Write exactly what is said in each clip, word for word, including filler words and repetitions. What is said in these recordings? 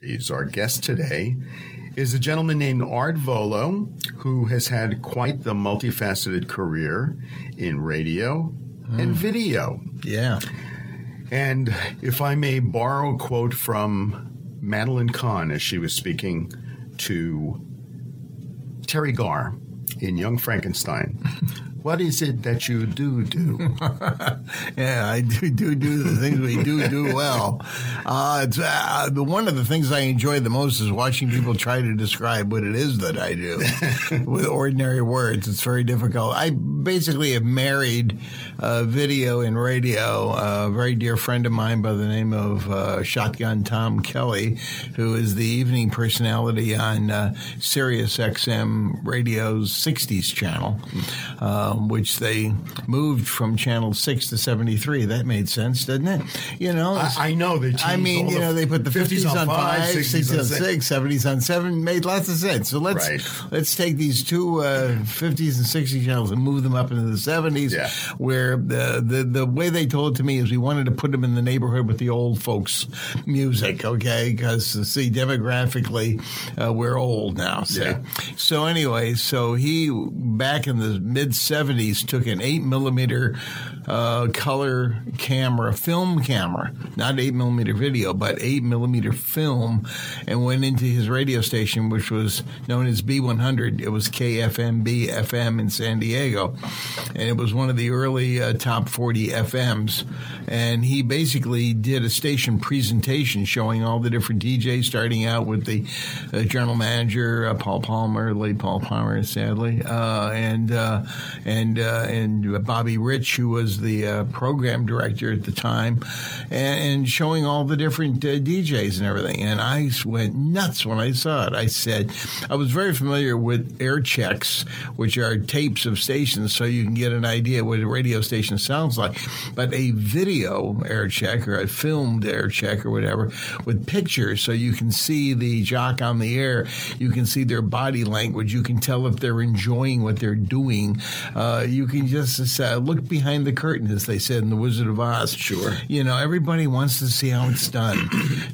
He's our guest today is a gentleman named Art Volo, who has had quite the multifaceted career in radio mm. and video. Yeah. And if I may borrow a quote from Madeline Kahn as she was speaking to Terry Garr in Young Frankenstein. What is it that you do do? Yeah, I do do do the things we do do well. Uh, it's, uh, the, one of the things I enjoy the most is watching people try to describe what it is that I do with ordinary words. It's very difficult. I basically have married uh, video and radio. A very dear friend of mine by the name of uh, Shotgun Tom Kelly, who is the evening personality on uh, Sirius X M Radio's sixties channel. Uh, which they moved from channel six to seventy-three. That made sense, didn't it? You know, I, I know they. I mean, you know, they put the fifties on five, sixties on six, seventies on seven. Made lots of sense. So let's right. let's take these two uh, fifties and sixties channels and move them up into the seventies. Yeah. Where the, the the way they told it to me is we wanted to put them in the neighborhood with the old folks music, okay? Because see, demographically, uh, we're old now. See? Yeah. So anyway, so he back in the mid seventies. Took an eight millimeter uh, color camera, film camera, not eight millimeter video, but eight millimeter film, and went into his radio station, which was known as B one hundred. It was K F M B F M in San Diego, and it was one of the early uh, top forty F Ms. And he basically did a station presentation showing all the different D Js, starting out with the uh, general manager, uh, Paul Palmer, late Paul Palmer, sadly, uh, and uh, and uh, and Bobby Rich, who was the uh, program director at the time, and, and showing all the different uh, D Js and everything. And I went nuts when I saw it. I said, I was very familiar with air checks, which are tapes of stations, so you can get an idea what a radio station sounds like. But a video air check or a filmed air check or whatever with pictures, so you can see the jock on the air, you can see their body language, you can tell if they're enjoying what they're doing. Uh, you can just uh, look behind the curtain, as they said in The Wizard of Oz. Sure. You know, everybody wants to see how it's done.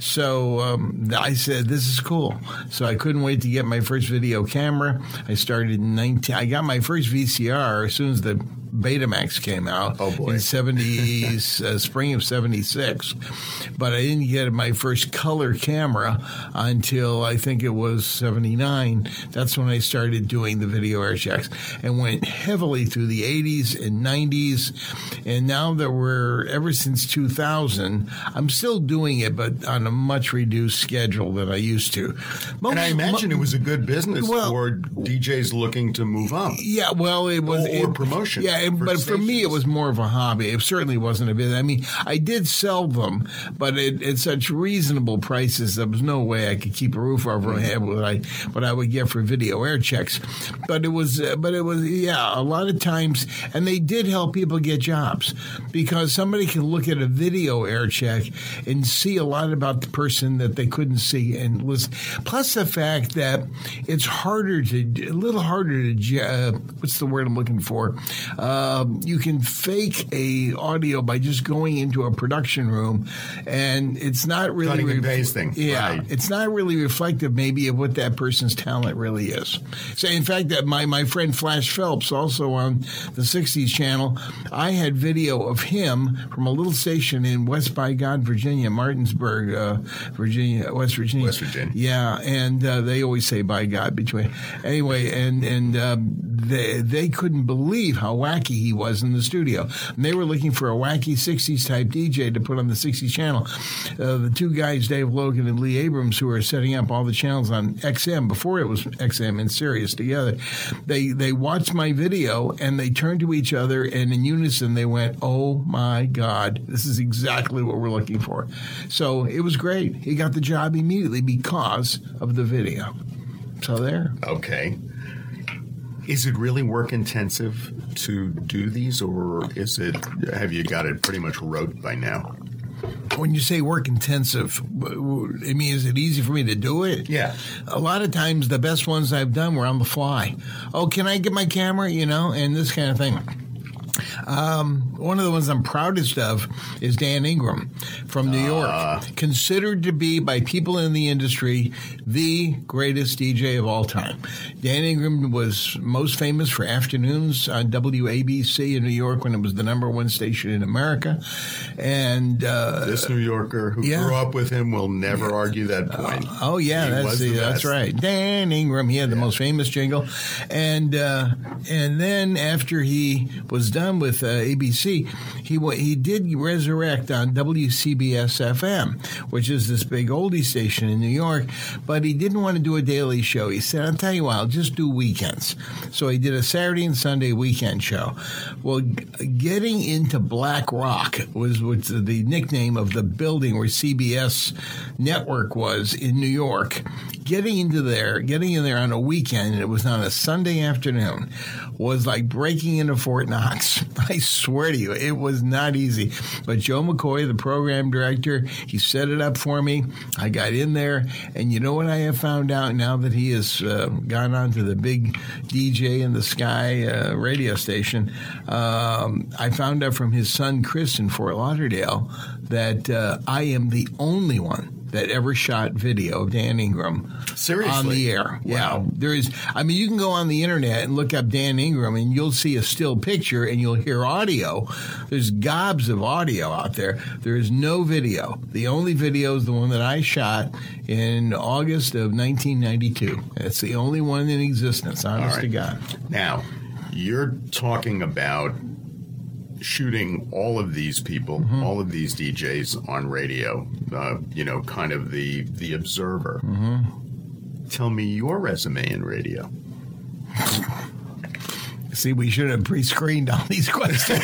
So um, I said, this is cool. So I couldn't wait to get my first video camera. I started in nineteen. I got my first V C R as soon as the Betamax came out. Oh boy. In seventies, uh, spring of seventy-six. But I didn't get my first color camera until I think it was seventy-nine. That's when I started doing the video air checks and went heavily through the eighties and nineties. And now that we're, ever since two thousand, I'm still doing it, but on a much reduced schedule than I used to. Most, and I imagine mo- it was a good business well, for D Js looking to move up. Yeah, well, it was. Or, or it, promotion. Yeah, it, for but stations. for me, it was more of a hobby. It certainly wasn't a business. I mean, I did sell them, but it, at such reasonable prices, there was no way I could keep a roof over my head what I what I would get for video air checks. But it was, uh, but it was, yeah, a lot of times, and they did help people get jobs because somebody can look at a video air check and see a lot about the person that they couldn't see and listen. Plus the fact that it's harder to, a little harder to, uh, what's the word I'm looking for? Um, you can fake a audio by just going into a production room, and it's not really cutting and ref- pasting. Yeah, right. It's not really reflective, maybe, of what that person's talent really is. So, in fact, that my my friend Flash Phelps, also on the sixties channel, I had video of him from a little station in West by God, Virginia, Martinsburg, uh, Virginia, West Virginia. West Virginia. Yeah, and uh, they always say by God between. Anyway, and and um, they they couldn't believe how wacky he was in the studio. And they were looking for a wacky sixties type D J to put on the sixties channel. Uh, the two guys, Dave Logan and Lee Abrams, who were setting up all the channels on X M before it was X M and Sirius together, they they watched my video and they turned to each other and in unison they went, "Oh my God, this is exactly what we're looking for." So it was great. He got the job immediately because of the video. So there. Okay. Is it really work intensive to do these, or is it, have you got it pretty much rote by now? When you say work intensive, I mean, is it easy for me to do it? Yeah. A lot of times the best ones I've done were on the fly. Oh, can I get my camera? You know, and this kind of thing. Um, one of the ones I'm proudest of is Dan Ingram from New York, uh, considered to be by people in the industry the greatest D J of all time. Dan Ingram was most famous for afternoons on W A B C in New York when it was the number one station in America. And uh, this New Yorker who yeah. grew up with him will never yeah. argue that point. Uh, oh, yeah, he that's the, the that's right. Dan Ingram, he had yeah. the most famous jingle. And uh, and then after he was done with uh, A B C, he he did resurrect on W C B S F M, which is this big oldie station in New York, but he didn't want to do a daily show. He said, I'll tell you what, I'll just do weekends. So he did a Saturday and Sunday weekend show. Well, g- getting into Black Rock was, was the nickname of the building where C B S network was in New York. Getting into there, getting in there on a weekend, and it was on a Sunday afternoon, was like breaking into Fort Knox. I swear to you, it was not easy. But Joe McCoy, the program director, he set it up for me. I got in there, and you know what I have found out now that he has uh, gone on to the big D J in the Sky uh, radio station? Um, I found out from his son, Chris, in Fort Lauderdale, that uh, I am the only one that ever shot video of Dan Ingram Seriously? on the air. Wow. Yeah. There is, I mean, you can go on the internet and look up Dan Ingram and you'll see a still picture and you'll hear audio. There's gobs of audio out there. There is no video. The only video is the one that I shot in August of nineteen ninety-two. It's the only one in existence, honest right. to God. Now, you're talking about shooting all of these people, mm-hmm. all of these D Js on radio, uh, you know, kind of the the observer. Mm-hmm. Tell me your resume in radio. See, we should have pre-screened all these questions.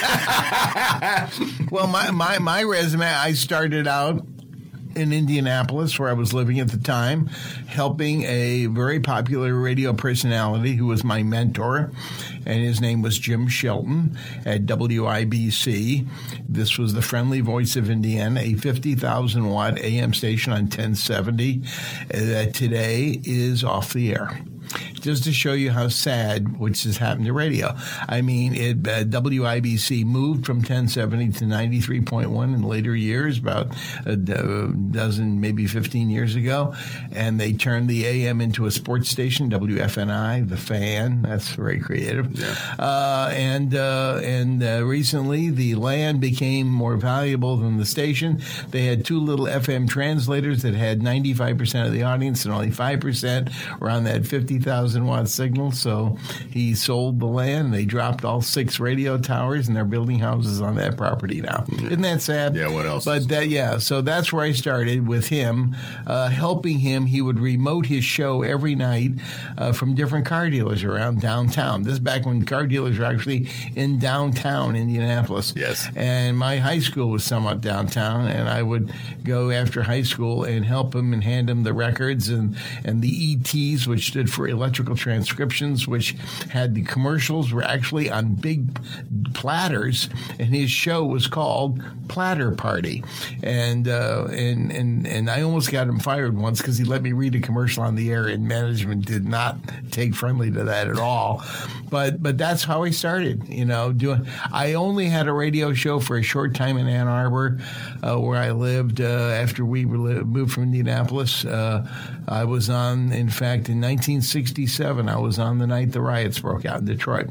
Well, my, my, my resume, I started out in Indianapolis, where I was living at the time, helping a very popular radio personality who was my mentor, and his name was Jim Shelton at W I B C. This was the friendly voice of Indiana, a fifty thousand watt A M station on ten seventy that today is off the air. Just to show you how sad, which has happened to radio. I mean, it, uh, W I B C moved from ten seventy to ninety-three point one in later years, about a dozen, maybe fifteen years ago, and they turned the A M into a sports station, W F N I, The Fan. That's very creative. Yeah. Uh, and uh, and uh, recently, the land became more valuable than the station. They had two little F M translators that had ninety-five percent of the audience, and only five percent were on that fifty thousand watt signal. So he sold the land. They dropped all six radio towers, and they're building houses on that property now. Yeah. Isn't that sad? Yeah, what else? But that, yeah, so that's where I started with him, uh, helping him. He would remote his show every night uh, from different car dealers around downtown. This is back when car dealers were actually in downtown Indianapolis. Yes. And my high school was somewhat downtown, and I would go after high school and help him and hand him the records and, and the E Ts, which stood for electrical transcriptions, which had the commercials were actually on big platters, and his show was called Platter Party. And uh, and and and I almost got him fired once because he let me read a commercial on the air, and management did not take friendly to that at all. But but that's how I started. You know, doing. I only had a radio show for a short time in Ann Arbor, uh, where I lived uh, after we moved from Indianapolis. Uh, I was on, in fact, in nineteen sixty-seven, I was on the night the riots broke out in Detroit.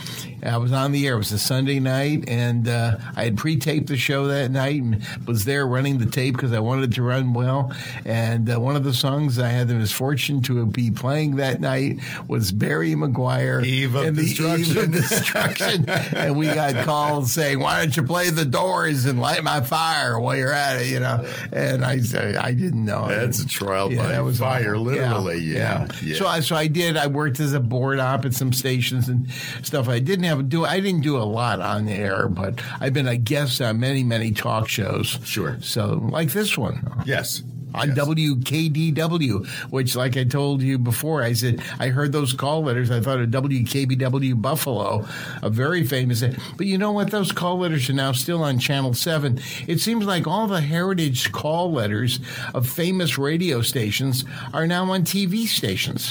I was on the air. It was a Sunday night, and uh, I had pre-taped the show that night and was there running the tape because I wanted it to run well. And uh, one of the songs I had the misfortune to be playing that night was Barry McGuire. Eve of and the Destruction. Eve of Destruction. And we got calls saying, why don't you play The Doors and light my fire while you're at it, you know? And I said, I didn't know. That's a trial yeah, by that was fire, awful. literally. Yeah. Yeah. yeah. So, I, so I did. I worked as a board op at some stations and stuff. I didn't have do. I didn't do a lot on the air, but I've been a guest on many, many talk shows. Sure. So, like this one. Yes. On yes. W K D W, which, like I told you before, I said, I heard those call letters. I thought of W K B W Buffalo, a very famous. But you know what? Those call letters are now still on Channel seven. It seems like all the heritage call letters of famous radio stations are now on T V stations.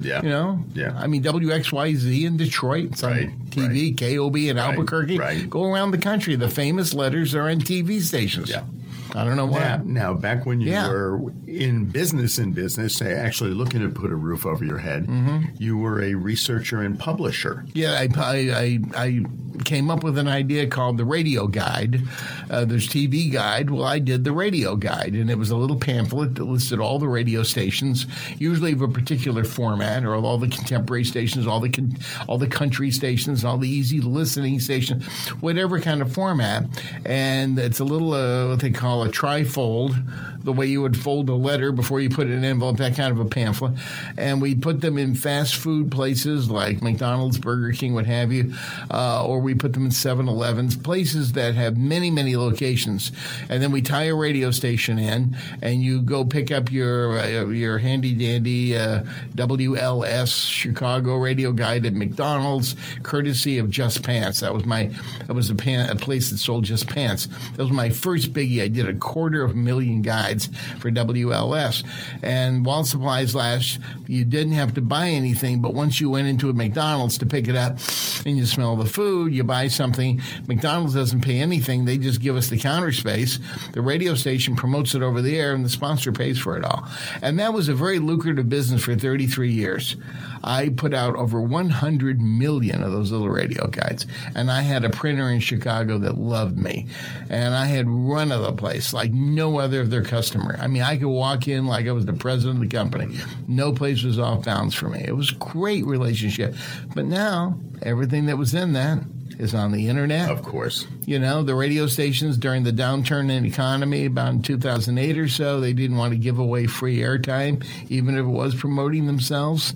Yeah. You know? Yeah. I mean, W X Y Z in Detroit. It's on Right, T V. right. K O B in Right, Albuquerque. right. Go around the country. The famous letters are on T V stations. Yeah. I don't know why. Now, now, back when you Yeah. were in business, in business, eh, actually looking to put a roof over your head, Mm-hmm. you were a researcher and publisher. Yeah, I, I, I, I came up with an idea called the Radio Guide. Uh, there's T V Guide. Well, I did the Radio Guide, and it was a little pamphlet that listed all the radio stations, usually of a particular format, or all the contemporary stations, all the con- all the country stations, all the easy listening stations, whatever kind of format. And it's a little uh, what they call a trifold, the way you would fold a letter before you put it in an envelope, that kind of a pamphlet. And we put them in fast food places like McDonald's, Burger King, what have you, uh, or we put them in seven elevens, places that have many, many locations. And then we tie a radio station in, and you go pick up your uh, your handy-dandy uh, W L S Chicago Radio Guide at McDonald's, courtesy of Just Pants. That was my, that was a, pan, a place that sold Just Pants. That was my first biggie. I did a quarter of a million guides for W L S. And while supplies last, you didn't have to buy anything, but once you went into a McDonald's to pick it up and you smell the food, you buy something. McDonald's doesn't pay anything. They just give us the counter space. The radio station promotes it over the air, and the sponsor pays for it all. And that was a very lucrative business for thirty-three years. I put out over one hundred million of those little radio guides, and I had a printer in Chicago that loved me, and I had run of the place like no other of their customer. I mean, I could walk in like I was the president of the company. No place was off bounds for me. It was a great relationship. But now, everything that was in that is on the internet. Of course. You know, the radio stations during the downturn in the economy about in two thousand eight or so, they didn't want to give away free airtime, even if it was promoting themselves.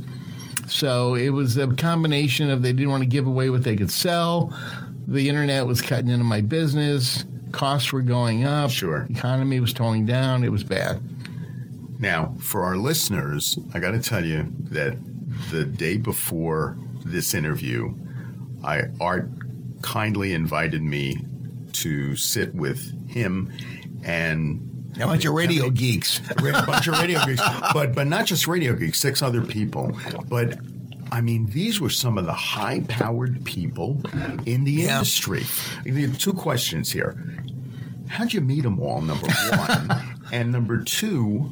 So it was a combination of they didn't want to give away what they could sell. The internet was cutting into my business. Costs were going up. Sure. The economy was toning down. It was bad. Now, for our listeners, I got to tell you that the day before this interview, I Art kindly invited me to sit with him and A bunch of radio geeks. a bunch of radio geeks, but but not just radio geeks, six other people. But I mean, these were some of the high-powered people in the Yeah. industry. Two questions here: how'd you meet them all? Number one, and number two.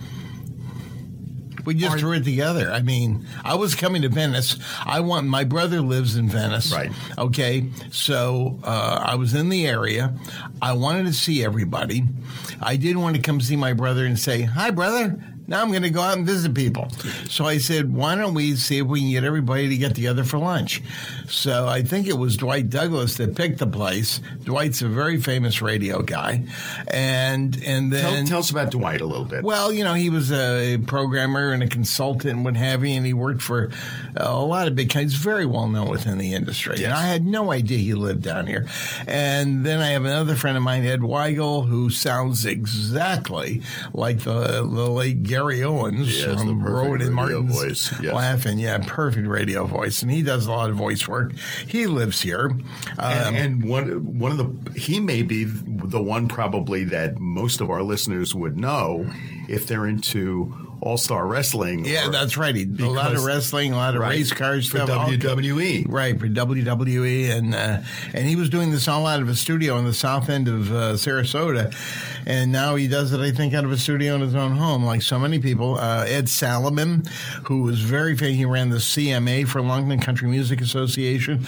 We just Are- threw it together. I mean, I was coming to Venice. I want my brother lives in Venice. Right. Okay. So uh, I was in the area. I wanted to see everybody. I didn't want to come see my brother and say, "Hi, brother. Now I'm going to go out and visit people." So I said, why don't we see if we can get everybody to get together for lunch? So I think it was Dwight Douglas that picked the place. Dwight's a very famous radio guy. And and Tell, then tell us about Dwight a little bit. well, you know, he was a programmer and a consultant and what have you, and he worked for a lot of big companies, very well known within the industry. Yes. And I had no idea he lived down here. And then I have another friend of mine, Ed Weigel, who sounds exactly like the, the late Gary Owens He has the from perfect Rowan and radio Martin's voice, yes. Laughing. Yeah, perfect radio voice. And he does a lot of voice work. He lives here. Um, And, and one one of the he may be the one probably that most of our listeners would know if they're into all-star wrestling. yeah, or- that's right. He, a lot of because- wrestling, a lot of right, race cars for stuff. all- W W E. Right, for W W E, and uh, and he was doing this all out of a studio in the south end of uh, Sarasota, and now he does it, I think, out of a studio in his own home, like so many people. Uh, Ed Salomon, who was very famous, he ran the C M A for Longton Country Music Association.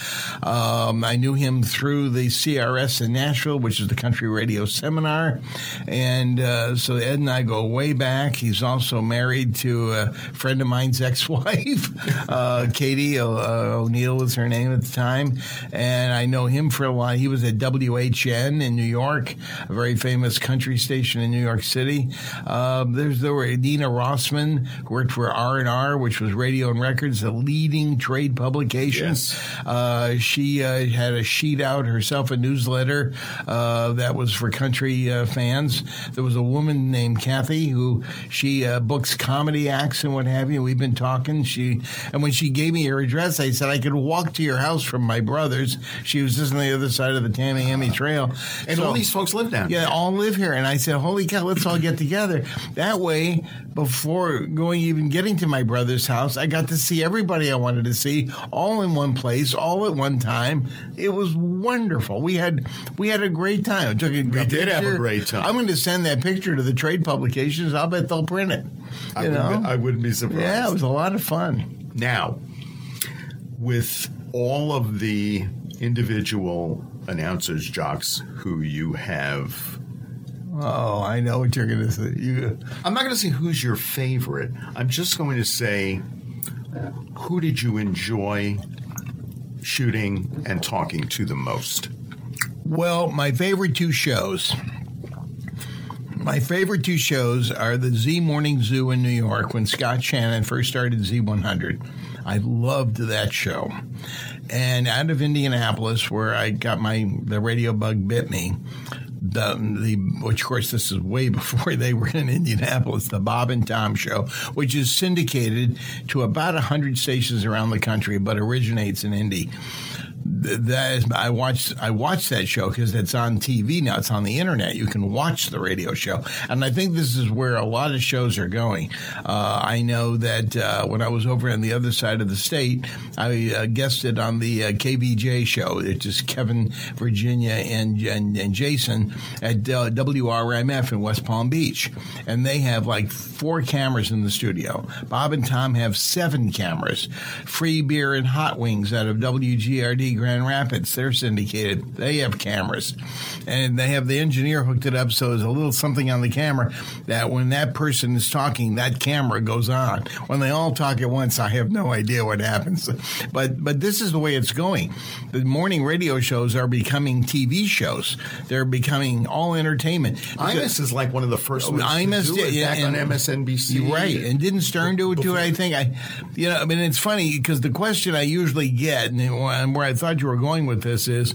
Um, I knew him through the C R S in Nashville, which is the Country Radio Seminar, and uh, so Ed and I go way back. He's also married to a friend of mine's ex-wife, uh, Katie o- uh, O'Neill was her name at the time, and I know him for a while. He was at W H N in New York, a very famous country station in New York City. Uh, there's there were Nina Rossman, who worked for R and R, which was Radio and Records, a leading trade publication. Yes. Uh, she uh, had a sheet out herself, a newsletter uh, that was for country uh, fans. There was a woman named Kathy who she uh, booked ex-comedy acts and what have you. We've been talking. She and when she gave me her address, I said I could walk to your house from my brother's. She was just on the other side of the Tamiami Trail. And so, all these folks live down Yeah, there. all live here. And I said, holy cow, let's all get together. That way, before going even getting to my brother's house, I got to see everybody I wanted to see all in one place, all at one time. It was wonderful. We had we had a great time. Took a, We a did have a picture. great time. I'm going to send that picture to the trade publications. I'll bet they'll print it. I You wouldn't, know? be, I wouldn't be surprised. Yeah, it was a lot of fun. Now, with all of the individual announcers, jocks, who you have, Oh, I know what you're going to say. You, I'm not going to say who's your favorite. I'm just going to say, who did you enjoy shooting and talking to the most? well, my favorite two shows. My favorite two shows are the Z Morning Zoo in New York when Scott Shannon first started Z one hundred. I loved that show. And out of Indianapolis, where I got my the radio bug bit me, the the which of course this is way before they were in Indianapolis, the Bob and Tom Show, which is syndicated to about a hundred stations around the country, but originates in Indy. That is, I watched I watched that show because it's on T V now. It's on the internet. You can watch the radio show, and I think this is where a lot of shows are going. Uh, I know that uh, when I was over on the other side of the state, I uh, guested on the uh, K V J show. It's just Kevin, Virginia, and and, and Jason at uh, W R M F in West Palm Beach, and they have like four cameras in the studio. Bob and Tom have seven cameras. Free beer and hot wings out of W G R D Grand Rapids. They're syndicated. They have cameras. And they have the engineer hooked it up so there's a little something on the camera that when that person is talking, that camera goes on. When they all talk at once, I have no idea what happens. But but this is the way it's going. The morning radio shows are becoming T V shows. They're becoming all entertainment. I M S is like one of the first ones I M S to do it, did, back and- on M S N B C. You're right. And didn't Stern do it too? I think I, you know, I mean, it's funny because the question I usually get and where I thought you were going with this is,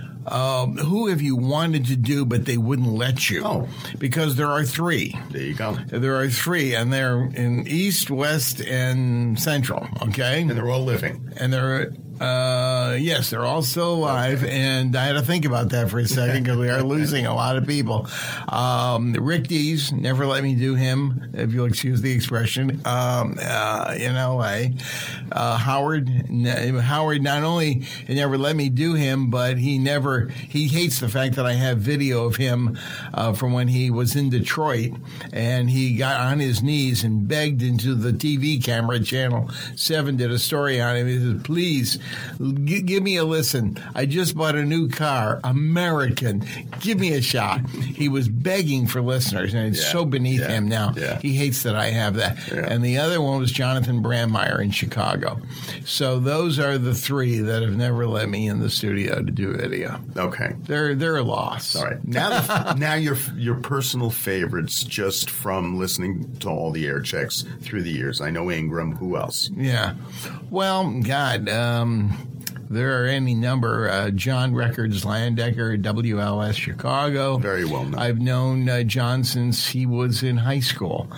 um, who have you wanted to do but they wouldn't let you? Oh. Because there are three. There you go. There are three, and they're in East, West, and Central. Okay, And they're all living. and they're uh, yes, they're all still alive, and I had to think about that for a second because we are losing a lot of people. Um, Rick Dees, never let me do him, if you'll excuse the expression, um, uh, in L A. Uh, Howard, n- Howard not only never let me do him, but he never, he hates the fact that I have video of him uh, from when he was in Detroit, and he got on his knees and begged into the T V camera, Channel seven did a story on him. He said, please, G- give me a listen. I just bought a new car, American. Give me a shot. He was begging for listeners, and it's Yeah, so beneath yeah, him now. yeah. He hates that I have that. Yeah. And the other one was Jonathan Brandmeier in Chicago. So those are the three that have never let me in the studio to do video. Okay. They're they're lost. All right. Now, the, now your your personal favorites, just from listening to all the air checks through the years. I know Ingram. Who else? Yeah. Well, God, um, there are any number. Uh, John Records Landecker, W L S Chicago. Very well known. I've known uh, John since he was in high school.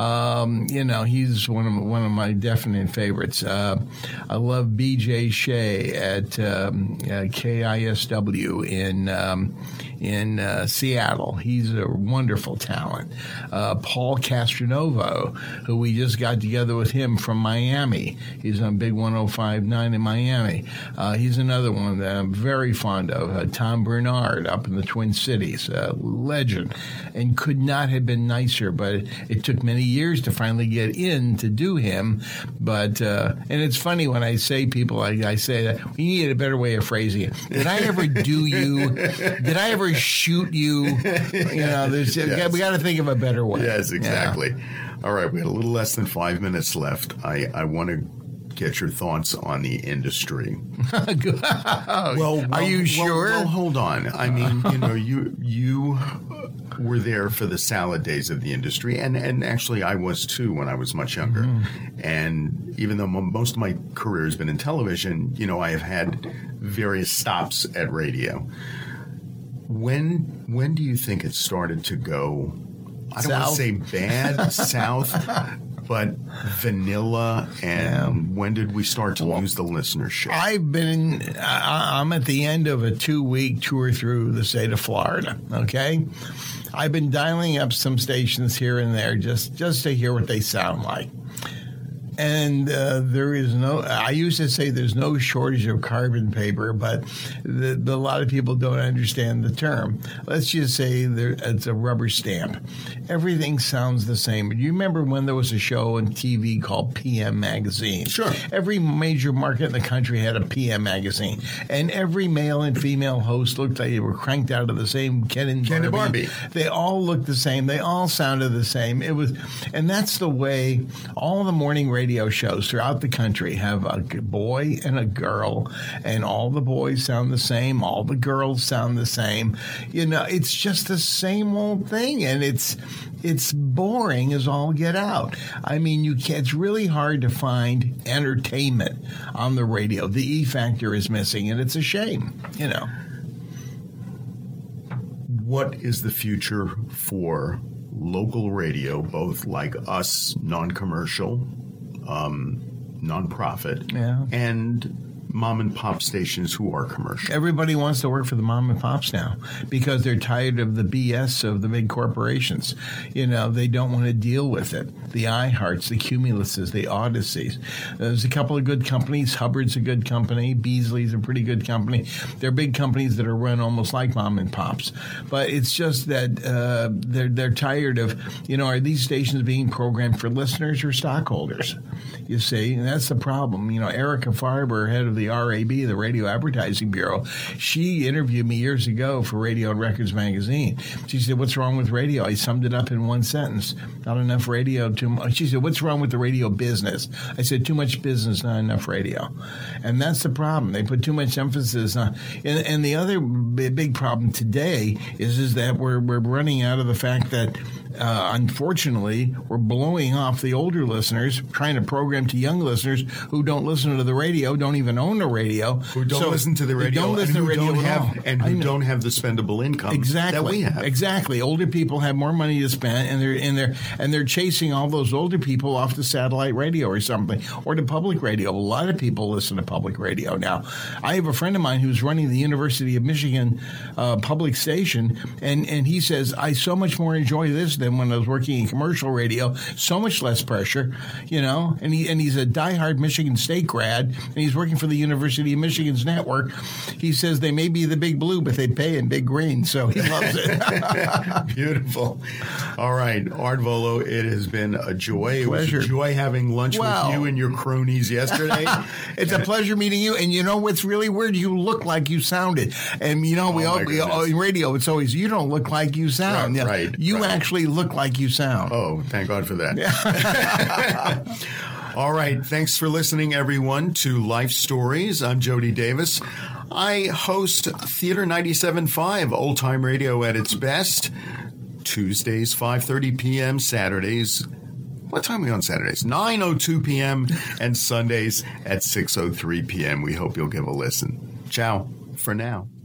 Um, you know, he's one of one of my definite favorites. Uh, I love B J Shea at um, uh, K I S W in um, in uh, Seattle. He's a wonderful talent. Uh, Paul Castronovo, who we just got together with him from Miami. He's on Big one oh five point nine in Miami. Uh, he's another one that I'm very fond of. Uh, Tom Bernard up in the Twin Cities, uh, legend, and could not have been nicer. But it, it took many years to finally get in to do him. But uh, and it's funny when I say people, I, I say that we need a better way of phrasing it. Did I ever do you? Did I ever shoot you? You know, there's, Yes. we got to think of a better way. Yes, Yeah. exactly. All right, we had a little less than five minutes left. I, I want to get your thoughts on the industry. well, are you well, sure? Well, hold on. I mean, you know, you you were there for the salad days of the industry, and, and actually I was too when I was much younger. Mm-hmm. And even though m- most of my career has been in television, you know, I have had various stops at radio. When when do you think it started to go I don't want to say bad South, but vanilla. And yeah. when did we start to well, lose the listenership? I've been, I, I'm at the end of a two-week tour through the state of Florida, okay? I've been dialing up some stations here and there just, just to hear what they sound like. And uh, there is no, I used to say there's no shortage of carbon paper, but the, the, a lot of people don't understand the term. Let's just say there, it's a rubber stamp. Everything sounds the same. Do you remember when there was a show on T V called P M Magazine? Sure. Every major market in the country had a P M Magazine. And every male and female host looked like they were cranked out of the same Ken and Ken and Barbie. Barbie. They all looked the same. They all sounded the same. It was, and that's the way all the morning radio Radio shows throughout the country have a boy and a girl, and all the boys sound the same, all the girls sound the same. You know, it's just the same old thing, and it's it's boring as all get out. I mean, you can't, it's really hard to find entertainment on the radio. The E factor is missing, and it's a shame. You know, what is the future for local radio, both like us, non-commercial? Um, nonprofit, yeah. and mom and pop stations who are commercial. Everybody wants to work for the mom and pops now because they're tired of the B S of the big corporations. You know, they don't want to deal with it. The iHearts, the Cumuluses, the Odysseys. There's a couple of good companies. Hubbard's a good company. Beasley's a pretty good company. They're big companies that are run almost like mom and pops. But it's just that uh, they're they're tired of, you know, are these stations being programmed for listeners or stockholders? You see, and that's the problem. You know, Erica Farber, head of the R A B, the Radio Advertising Bureau, she interviewed me years ago for Radio and Records magazine. She said, "What's wrong with radio?" I summed it up in one sentence: not enough radio, too much. She said, "What's wrong with the radio business?" I said, "Too much business, not enough radio." And that's the problem. They put too much emphasis on. And, and the other big problem today is is that we're we're running out of the fact that. Uh, unfortunately, we're blowing off the older listeners, trying to program to young listeners who don't listen to the radio, don't even own a radio, who don't so listen to the radio, don't listen and who to radio don't at have, all. and who don't have the spendable income exactly. that we have. Exactly. Older people have more money to spend, and they're and they're and they're chasing all those older people off to satellite radio or something, or to public radio. A lot of people listen to public radio now. I have a friend of mine who's running the University of Michigan uh, public station, and and he says, "I so much more enjoy this than when I was working in commercial radio, so much less pressure," you know, and he and he's a diehard Michigan State grad, and he's working for the University of Michigan's network. He says they may be the big blue, but they pay in big green, so he loves it. Beautiful. All right, Art Volo, it has been a joy. Pleasure. It was a joy having lunch well, with you and your cronies yesterday. It's a pleasure meeting you, and you know what's really weird? You look like you sounded, and you know we oh all we, in radio. It's always you don't look like you sound. Right, right you right. actually look like you sound. Oh, thank God for that. All right. Thanks for listening, everyone, to Life Stories. I'm Jody Davis. I host Theater ninety-seven point five, old time radio at its best. Tuesdays, five thirty p.m., Saturdays. What time are we on Saturdays? nine oh two p.m. and Sundays at six oh three p.m. We hope you'll give a listen. Ciao for now.